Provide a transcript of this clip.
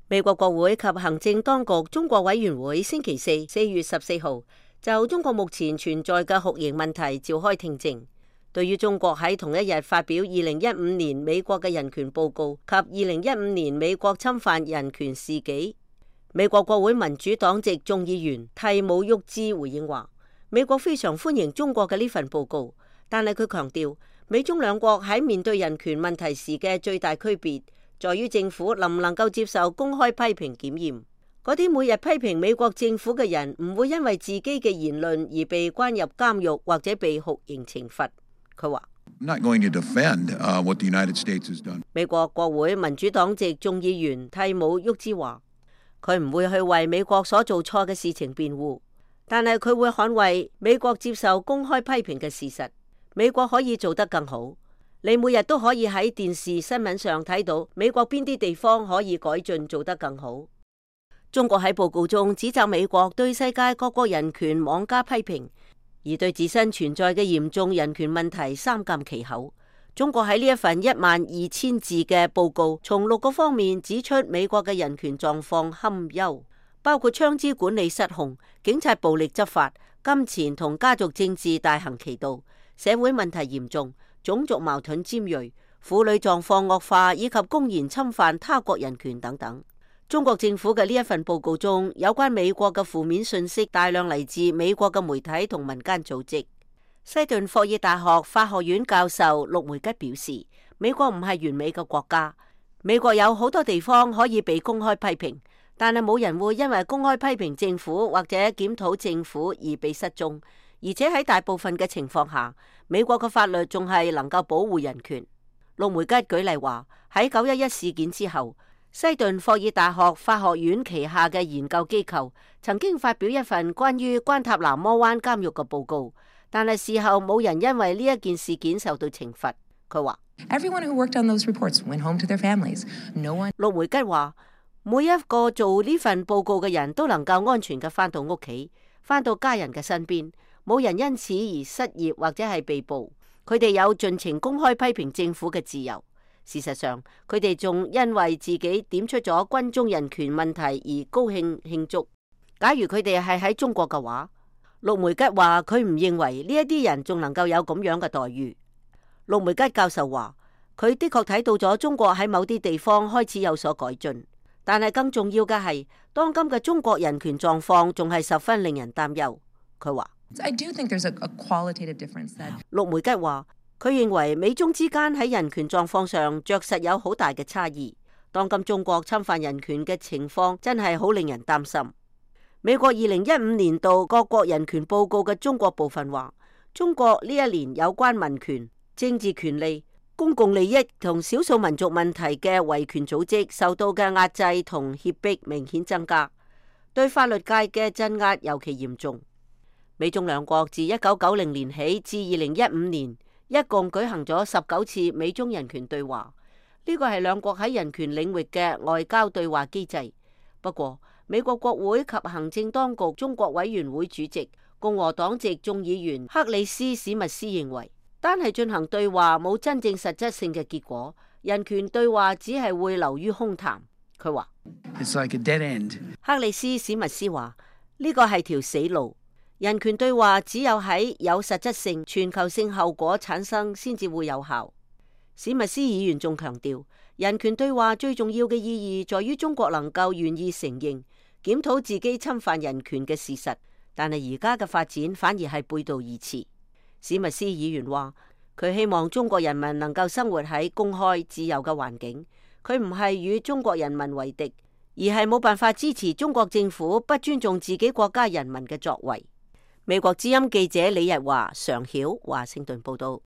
美國國會及行政當局中國委員會星期四4月14號就中國目前存在嘅酷刑問題召開聽證。對於中國喺同一日發表2015年美國嘅人權報告及2015年美國侵犯人權事紀，美國國會民主黨籍眾議員蒂姆沃茲回應話，美國非常歡迎中國嘅呢份報告，但係佢強調美中兩國喺面對人權問題時嘅最大區別在於政府能唔能夠接受公開批評檢驗。嗰啲每日批評美國政府嘅人唔會因為自己嘅言論而被關入監獄或者被酷刑懲罰。佢話美國國會民主黨籍眾議員蒂姆沃茲話，佢唔會去為美國所做錯嘅事情辯護，但係佢會捍衛美國接受公開批評嘅事實。美國可以做得更好，你每日都可以喺電視新聞上睇到美國邊啲地方可以改進做得更好。中國喺報告中指責美國對世界各國人權妄加批評，而對自身存在嘅嚴重人權問題三緘其口。中國喺呢一份12000字嘅報告，從6個方面指出美國嘅人權狀況堪憂，包括槍支管理失控、警察暴力執法、金錢同家族政治大行其道、社會問題嚴重、種族矛盾尖銳、婦女狀況惡化以及公然侵犯他國人權等等。中國政府嘅呢一份報告中有關美國嘅負面信息大量嚟自美國嘅媒體同民間組織。西頓霍爾大學法學院教授陸梅吉表示，美國唔係完美嘅國家，美國有好多地方可以被公開批評，但係冇人會因為公開批評政府或者檢討政府而被失蹤，而且喺大部分嘅情況下，美國嘅法律仲係能夠保護人權。陸梅吉舉例話，喺911事件之後，西頓霍爾大學法學院旗下嘅研究機構曾經發表一份關於關塔那摩灣監獄嘅報告，但係事後冇人因為呢一件事件受到懲罰。佢話陸梅吉話，每一個做呢份報告嘅人都能夠安全嘅返到屋企，返到家人嘅身邊，冇人因此而失業或者係被捕。佢哋有盡情公開批評政府嘅自由。事實上，佢哋仲因為自己點出咗軍中人權問題而高興慶祝。假如佢哋係喺中國嘅話，陸梅吉話佢唔認為呢一啲人仲能夠有咁樣嘅待遇。陸梅吉教授話，佢的確睇到咗中國喺某啲地方開始有所改進，但係更重要嘅係，當今嘅中國人權狀況仲係十分令人擔憂。佢話陸梅吉話，佢認為美中之間喺人權狀況上着實有好大嘅差異。當今中國侵犯人權嘅情況真係好令人擔心。美國2015年度各國人權報告嘅中國部分話，中國呢一年有關民權、政治權利、公共利益同少數民族問題嘅維權組織受到嘅壓制同脅迫明顯增加，對法律界嘅鎮壓尤其嚴重。美中兩國自1990年起至2015年，一共舉行咗19次美中人權對話，呢個係兩國喺人權領域嘅外交對話機制。不過，美國國會及行政當局中國委員會主席共和黨籍眾議員克里斯史密斯認為，單係進行對話冇真正實質性嘅結果，人權對話只係會流於空談。佢話克里斯史密斯話，呢個係條死路。人權對話只有喺有實質性、全球性後果產生先至會有效。史密斯議員仲強調，人權對話最重要嘅意義在於中國能夠願意承認、檢討自己侵犯人權嘅事實，但係而家嘅發展反而係背道而馳。史密斯議員話，佢希望中國人民能夠生活喺公開自由嘅環境，佢唔係與中國人民為敵，而係冇辦法支持中國政府不尊重自己國家人民嘅作為。美國之音記者李日華、常曉華盛頓報道。